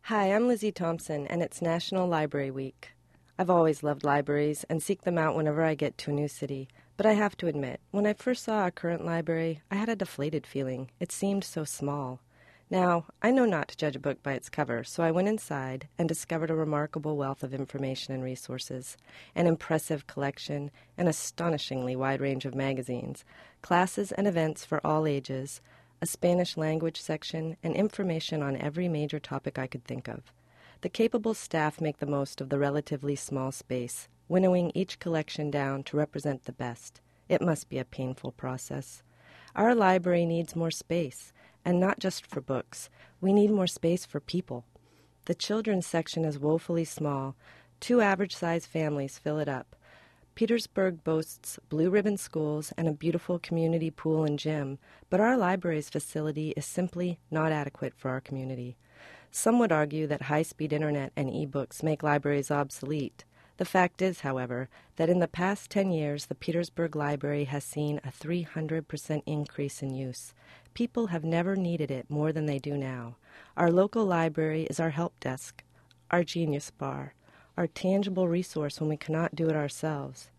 Hi, I'm Lizzie Thompson, and it's National Library Week. I've always loved libraries and seek them out whenever I get to a new city. But I have to admit, when I first saw our current library, I had a deflated feeling. It seemed so small. Now, I know not to judge a book by its cover, so I went inside and discovered a remarkable wealth of information and resources, an impressive collection, an astonishingly wide range of magazines, classes and events for all ages, a Spanish language section, and information on every major topic I could think of. The capable staff make the most of the relatively small space, winnowing each collection down to represent the best. It must be a painful process. Our library needs more space, and not just for books. We need more space for people. The children's section is woefully small. 2 average-sized families fill it up. Petersburg boasts blue ribbon schools and a beautiful community pool and gym, but our library's facility is simply not adequate for our community. Some would argue that high-speed internet and e-books make libraries obsolete. The fact is, however, that in the past 10 years, the Petersburg Library has seen a 300% increase in use. People have never needed it more than they do now. Our local library is our help desk, our genius bar, our tangible resource when we cannot do it ourselves.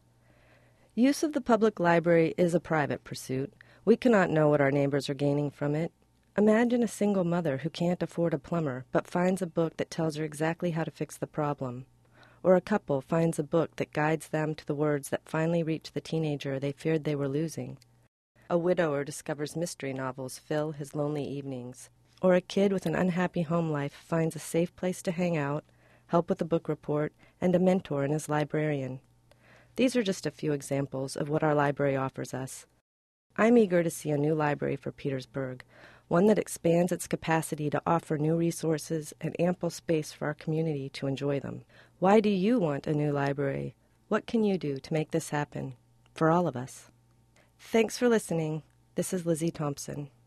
Use of the public library is a private pursuit. We cannot know what our neighbors are gaining from it. Imagine a single mother who can't afford a plumber but finds a book that tells her exactly how to fix the problem. Or a couple finds a book that guides them to the words that finally reach the teenager they feared they were losing. A widower discovers mystery novels fill his lonely evenings. Or a kid with an unhappy home life finds a safe place to hang out, help with a book report, and a mentor in his librarian. These are just a few examples of what our library offers us. I'm eager to see a new library for Petersburg, one that expands its capacity to offer new resources and ample space for our community to enjoy them. Why do you want a new library? What can you do to make this happen for all of us? Thanks for listening. This is Lizzie Thompson.